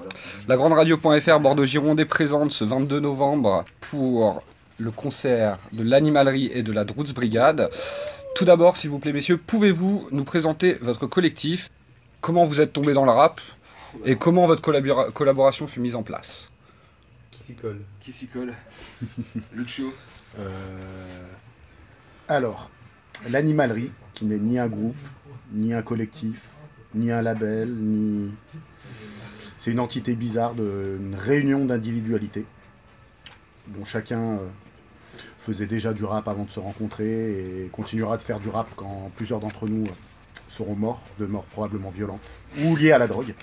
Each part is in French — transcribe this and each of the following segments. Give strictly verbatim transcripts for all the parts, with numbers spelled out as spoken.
La Grande Radio.fr Bordeaux-Gironde est présente ce vingt-deux novembre pour le concert de l'Animalerie et de la Droots Brigade. Tout d'abord, s'il vous plaît, messieurs, pouvez-vous nous présenter votre collectif? Comment vous êtes tombés dans le rap et comment votre collabora- collaboration fut mise en place? Qui s'y colle Qui s'y colle? Lucio. Euh, Alors, l'Animalerie, qui n'est ni un groupe, ni un collectif, ni un label, ni... C'est une entité bizarre, de, une réunion d'individualités, dont chacun euh, faisait déjà du rap avant de se rencontrer et continuera de faire du rap quand plusieurs d'entre nous euh, seront morts, de morts probablement violentes, ou liées à la drogue.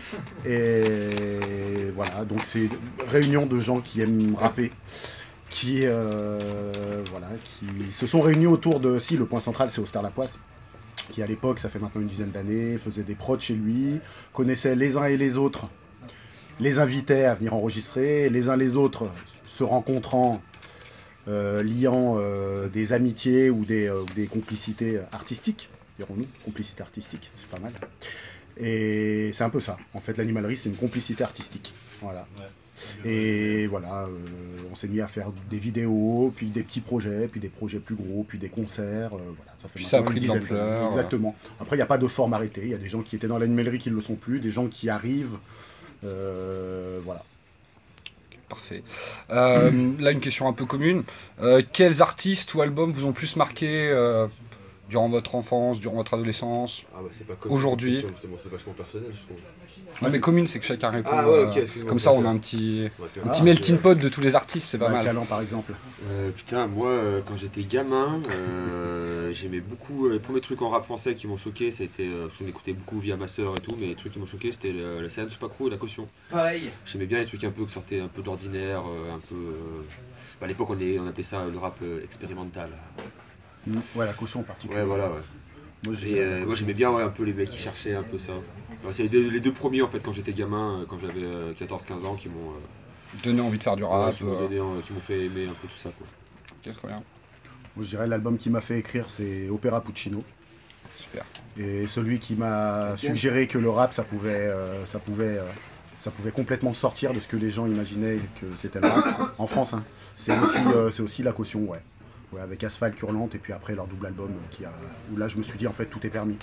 Et voilà, donc c'est une réunion de gens qui aiment rapper, qui, euh, voilà, qui se sont réunis autour de... Si, le point central, c'est Auster-Lapoisse, qui à l'époque, ça fait maintenant une dizaine d'années, faisait des prods chez lui, connaissait les uns et les autres, les invitait à venir enregistrer, les uns les autres se rencontrant, euh, liant euh, des amitiés ou des, euh, des complicités artistiques, dirons-nous, complicité artistique, c'est pas mal. Et c'est un peu ça, en fait, l'animalerie, c'est une complicité artistique, voilà. Ouais. Et voilà, euh, on s'est mis à faire des vidéos, puis des petits projets, puis des projets plus gros, puis des concerts. Euh, voilà, ça fait puis ça a pris de dizaine l'ampleur. Exactement. Après, il n'y a pas de forme arrêtée. Il y a des gens qui étaient dans l'animalerie qui ne le sont plus, des gens qui arrivent. Euh, voilà. Parfait. Euh, là, une question un peu commune. Euh, quels artistes ou albums vous ont plus marqué euh, durant votre enfance, durant votre adolescence, ah bah c'est pas aujourd'hui? C'est vachement personnel, je trouve. Non, mais commune, c'est que chacun répond. Ah ouais, okay, euh, comme ça, on a un petit, ouais, un petit ah, melting pot de tous les artistes, c'est pas ouais, mal. Calan, par exemple. Euh, putain, moi, euh, quand j'étais gamin, euh, j'aimais beaucoup. Euh, les premiers trucs en rap français qui m'ont choqué, c'était. Euh, je l'écoutais beaucoup via ma soeur et tout, mais les trucs qui m'ont choqué, c'était euh, la scène Supacro et la caution. Pareil. J'aimais bien les trucs un peu qui sortaient un peu d'ordinaire, euh, un peu. Euh... Bah, à l'époque, on, est, on appelait ça le rap euh, expérimental. Mmh. Ouais, la caution en particulier. Ouais, voilà, ouais. Moi, j'ai, euh, moi j'aimais bien ouais, un peu les mecs qui cherchaient un peu ça. Enfin, c'est les deux, les deux premiers en fait quand j'étais gamin, quand j'avais euh, quatorze quinze ans qui m'ont euh, donné envie de faire du rap. Ouais, qui, m'ont donné, euh, qui m'ont fait aimer un peu tout ça quoi. Ok, très bien. Moi je dirais l'album qui m'a fait écrire c'est Opéra Puccino. Super. Et celui qui m'a suggéré que le rap ça pouvait, euh, ça pouvait, euh, ça pouvait complètement sortir de ce que les gens imaginaient que c'était le rap en France. Hein. C'est aussi, euh, c'est aussi la caution, ouais. Ouais, avec Asphalte Hurlante et puis après leur double album qui a, où là je me suis dit en fait tout est permis.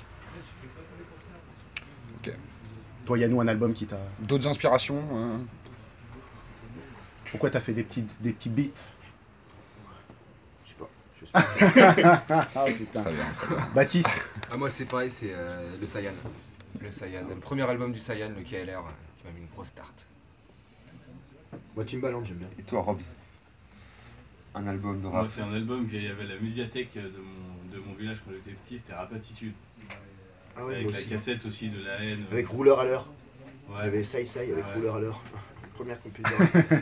Ok. Toi Yannou, un album qui t'a... D'autres inspirations euh... Pourquoi t'as fait des petits, des petits beats? Je sais pas. Je sais pas. Ah putain. Très bien, très bien. Baptiste. Ah, moi c'est pareil, c'est euh, le Saiyan. Le Saiyan, le premier album du Saiyan, le K L R, qui m'a mis une grosse start. Moi Timbaland j'aime bien. Et toi Rob? Un album de rap? Moi, c'est un album qu'il y avait à la médiathèque de mon, de mon village quand j'étais petit, c'était Rapatitude. Ah ouais, avec la cassette aussi de la haine. Avec Rouleur à l'heure. Ouais. Il y avait Sai Sai avec Ouais. Rouleur à l'heure. Première compilation.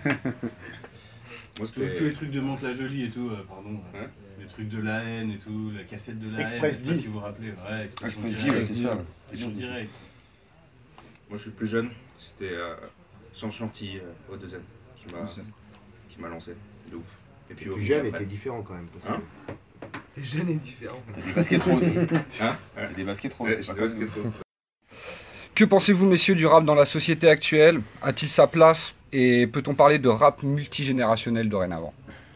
Tous, tous les trucs de Mantes-la-Jolie et tout, euh, pardon. Ouais. Les trucs de la haine et tout, la cassette de la Express haine, je sais pas D. si vous vous rappelez. Ouais, Expression Express D, Directe. ouais, c'est ça. Expression Directe. Moi je suis plus jeune, c'était euh, Jean Chantilly euh, au deux N qui m'a, qui m'a lancé, de ouf. Et puis, Plus jeune était différent quand même. Parce que... Hein T'es jeune et différent. T'as des baskets roses. Hein T'as des baskets roses. Ouais, c'est j'ai pas des comme- baskets roses. Que pensez-vous, messieurs, du rap dans la société actuelle? A-t-il sa place? Et peut-on parler de rap multigénérationnel dorénavant?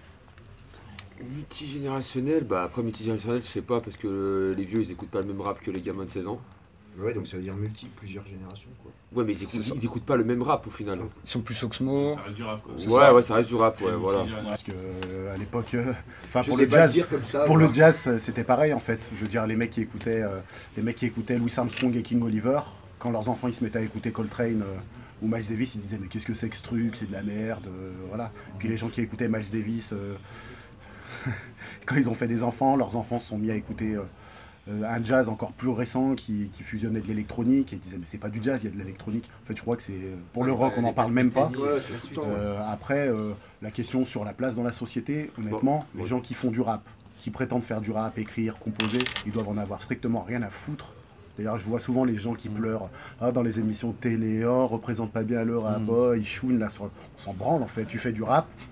Multigénérationnel, bah après multigénérationnel je sais pas parce que euh, les vieux ils écoutent pas le même rap que les gamins de seize ans. Ouais, donc ça veut dire multi, plusieurs générations quoi. Ouais mais ils C'est écoutent, ça. ils écoutent pas le même rap au final. Ils sont plus Oxmo. Ça reste du rap quoi. C'est Ouais ça. ouais ça reste du rap ouais voilà. Parce que euh, à l'époque, euh, enfin Je pour sais le pas jazz, dire comme ça. pour moi. le jazz euh, c'était pareil en fait. Je veux dire les mecs qui écoutaient, euh, les mecs qui écoutaient Louis Armstrong et King Oliver, quand leurs enfants ils se mettaient à écouter Coltrane euh, ou Miles Davis, ils disaient mais qu'est-ce que c'est que ce truc, c'est de la merde, euh, voilà. Puis les gens qui écoutaient Miles Davis, euh, quand ils ont fait des enfants, leurs enfants se sont mis à écouter euh, euh, un jazz encore plus récent qui, qui fusionnait de l'électronique et ils disaient mais c'est pas du jazz, il y a de l'électronique. En fait je crois que c'est pour le rock on n'en parle même pas. Ouais, c'est tout le temps. Euh, après, euh, la question sur la place dans la société, honnêtement, Bon, les gens qui font du rap, qui prétendent faire du rap, écrire, composer, ils doivent en avoir strictement rien à foutre. D'ailleurs, je vois souvent les gens qui Mm. pleurent ah, dans les émissions de télé, oh, représente pas bien le rap, Mm. oh, ils chounent là sur. On s'en branle en fait, tu fais du rap,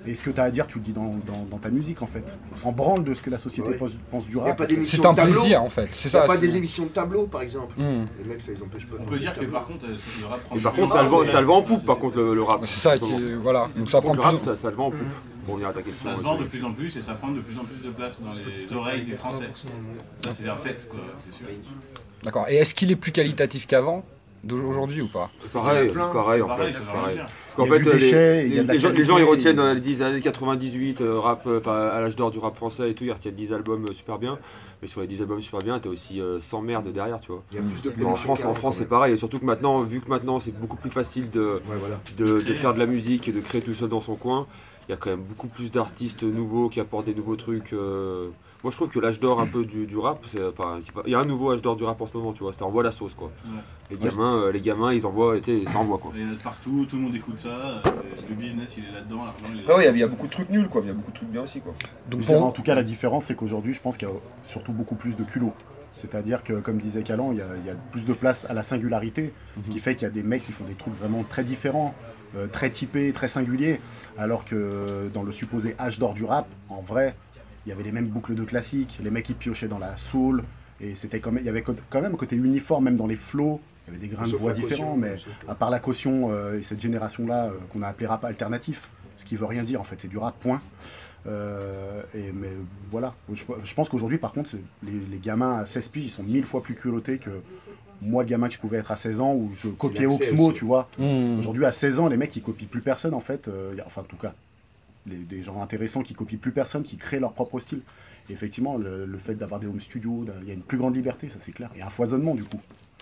Et ce que tu as à dire, tu le dis dans, dans, dans ta musique en fait. On s'en branle de ce que la société Ouais. pense, pense du Y a rap. pas d'émission C'est un de tableau. plaisir en fait, c'est Il n'y a ça. pas c'est- des émissions de tableau, par exemple. Hmm. Les mecs, ça les empêche pas de On faire peut des dire que tableaux. par contre, euh, le rap prend Et par plus contre, de ça le place, vend, mais- ça le vend en poupe, par contre, le, le rap. C'est ça en ce qui moment. est- voilà. Donc ça prend Le de rap, plus en- ça, ça le vend en poupe. Pour revenir à ta question. Ça se ouais, vend c'est- de plus en plus et ça prend de plus en plus de place dans les oreilles des Français. Ça, c'est un fait, quoi, c'est sûr. D'accord. Et est-ce qu'il est plus qualitatif qu'avant d'aujourd'hui ou pas? C'est pareil, c'est pareil en Pareil, fait. ça c'est veut rien pareil. dire. Parce qu'en Il y a fait, du euh, déchet, les, il y a de la les gens, les gens, ils qualité, retiennent il y a- euh, les années quatre-vingt-dix-huit, euh, rap euh, à l'âge d'or du rap français et tout, ils retiennent dix albums euh, super bien. Mais sur les dix albums super bien, t'as aussi euh, cent merdes derrière, tu vois. Il y a plus de Mais en production France, en qu'avant, France quand c'est même. pareil. Et surtout que maintenant, vu que maintenant c'est beaucoup plus facile de, Ouais, voilà. de, de faire de la musique et de créer tout seul dans son coin, il y a quand même beaucoup plus d'artistes nouveaux qui apportent des nouveaux trucs. euh. Moi je trouve que l'âge d'or un peu du, du rap, c'est, enfin, c'est pas- il y a un nouveau âge d'or du rap en ce moment, tu vois, ça envoie la sauce quoi. Ouais. Les gamins, euh, les gamins ils envoient, tu sais, ça envoie quoi. Il y en a de partout, tout le monde écoute ça, euh, c'est- le business il est là-dedans, l'argent il est Après, ouais, il y, a beaucoup de trucs nuls quoi, mais il y a beaucoup de trucs bien aussi quoi. Donc Je dirais, pour- en tout cas, la différence, c'est qu'aujourd'hui, je pense qu'il y a surtout beaucoup plus de culot. C'est-à-dire que, comme disait Calan, il y, a, il y a plus de place à la singularité, ce qui fait qu'il y a des mecs qui font des trucs vraiment très différents, euh, très typés, très singuliers, alors que dans le supposé âge d'or du rap, en vrai, il y avait les mêmes boucles de classiques, les mecs qui piochaient dans la soul, et c'était quand même, il y avait quand même un côté uniforme, même dans les flows, il y avait des grains de Sauf voix la caution, différents, mais sauf- à part la caution euh, et cette génération-là euh, qu'on a appelé rap alternatif, ce qui veut rien dire en fait, c'est du rap, point. Euh, et, mais voilà, je, je pense qu'aujourd'hui par contre, c'est- les, les gamins à seize piges, ils sont mille fois plus culottés que moi, le gamin que je pouvais être à seize ans, où je copiais l'accès Oxmo, aussi. tu vois. Hmm. Aujourd'hui à seize ans, les mecs ils copient plus personne en fait, euh, y a- enfin en tout cas, les, des gens intéressants qui copient plus personne, qui créent leur propre style. Et effectivement, le, le fait d'avoir des home studios, il y a une plus grande liberté, ça c'est clair, et un foisonnement du coup.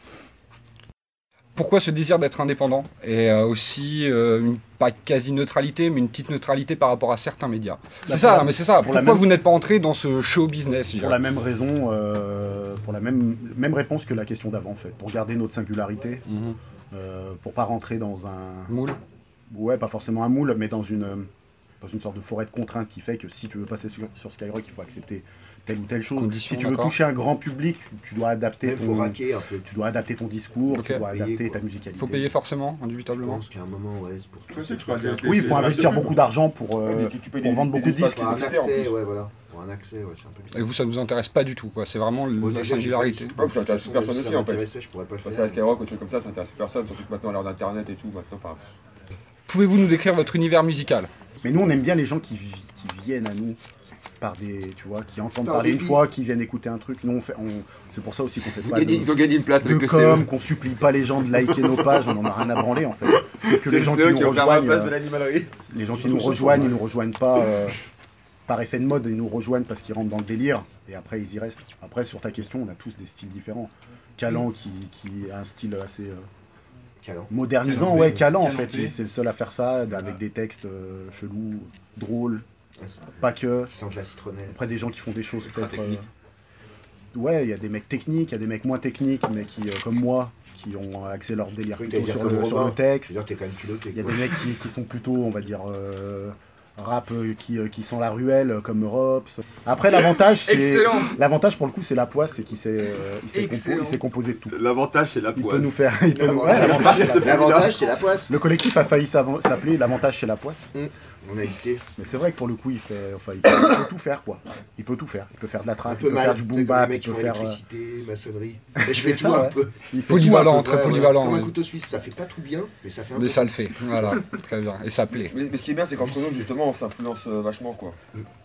Pourquoi ce désir d'être indépendant et euh, aussi euh, une pas quasi neutralité mais une petite neutralité par rapport à certains médias. C'est pour ça, la- mais c'est ça. pour la Pourquoi même- vous n'êtes pas entré dans ce show business je Pour dirais. la même raison, euh, pour la même, même réponse que la question d'avant en fait, pour garder notre singularité, Mhm. euh, pour pas rentrer dans un, Moule. ouais, pas forcément un moule, mais dans une, euh, dans une sorte de forêt de contraintes qui fait que si tu veux passer sur, sur Skyrock, il faut accepter telle ou telle chose. Conditions, Si tu veux d'accord. toucher un grand public, tu, tu dois adapter Il faut ton, raquer un peu. tu dois adapter ton discours, Ok. tu dois Payer, adapter quoi. ta musicalité. Faut payer forcément, Je indubitablement. pense qu'à un moment, ouais, c'est pour tous Ouais, ces tu peux trucs-là. dire- Oui, il faut C'est investir la seule- beaucoup d'argent pour, euh, Tu- tu payes pour des- vendre des beaucoup de espaces disques. Pour un publicitaires, en accès, plus. ouais, voilà. Pour un accès, ouais, c'est un peu Et bizarre. vous, ça nous intéresse pas du tout, quoi. C'est vraiment le- Bon, la déjà, j'ai pas singularité. eu- Ouais, ça intéresse personne Si aussi, ça en fait. m'intéressait, je pourrais pas le Passer faire. à Skyrock ou truc comme ça, ça intéresse personne, surtout que maintenant à l'heure d'internet et tout, maintenant par. Pouvez-vous nous décrire votre univers musical? Mais nous, on aime bien les gens qui, vi- qui viennent à nous par des, tu vois, qui entendent Par parler des une billes. fois, qui viennent écouter un truc. Nous, on fait, on, c'est pour ça aussi qu'on fait Ils ont pas gagné, de, ils ont gagné une place de avec le com, C E. qu'on supplie pas les gens de liker nos pages, on en a rien à branler en fait. Parce que C'est les gens le qui C E nous qui ont fermé la rejoignent, place de euh, l'animalerie. les gens qui Ils nous sont rejoignent, sympas, ils nous rejoignent pas euh, par effet de mode, ils nous rejoignent parce qu'ils rentrent dans le délire et après ils y restent. Après, sur ta question, on a tous des styles différents. Calan qui, qui a un style assez euh, Calan. modernisant, Calan ouais, B, Calan en Calan fait, B. c'est le seul à faire ça, avec des textes euh, chelous, drôles, Ouais, c'est- pas que. Qui sentent la citronnelle. Après, des gens qui font des choses Ultra peut-être. techniques. euh, Ouais, il y a des mecs techniques, il y a des mecs moins techniques, mais qui, euh, comme moi, qui ont axé leur délire Oui, plutôt t'allais sur dire le, comme sur Robin. le texte. C'est-à-dire que t'es quand même culotté. Il y a quoi. des mecs qui, qui sont plutôt, on va dire, euh, rap euh, qui, euh, qui sent la ruelle, euh, comme Europs. Après, l'avantage, c'est. Excellent. L'avantage pour le coup, c'est la poisse, c'est qu'il s'est, euh, il s'est, compo- Excellent. il s'est composé de tout. L'avantage c'est la Il peut poisse. nous faire. il peut nous- ouais, L'avantage, l'avantage- l'avantage, c'est la poisse. Le collectif a failli s'avan- s'appeler l'avantage chez la poisse. On a hésité. Mais c'est vrai que pour le coup, il, fait, enfin, il, peut, il peut tout faire, quoi. Il peut tout faire. Il peut faire de la Un trap, il peu peut mal. faire du tu sais, boom comme bap, les il mecs qui peut font faire. euh, électricité, maçonnerie. Et je C'est fais tout ça, un ouais. peu. il fait Polyvalent, tout un peu. très Ouais, polyvalent. Comme un ouais. couteau suisse, ça fait pas tout bien, mais ça fait un Mais peu. ça le fait, voilà, très bien. Et ça plaît. Mais, mais ce qui est bien, c'est qu'entre nous, justement, on s'influence euh, vachement, quoi.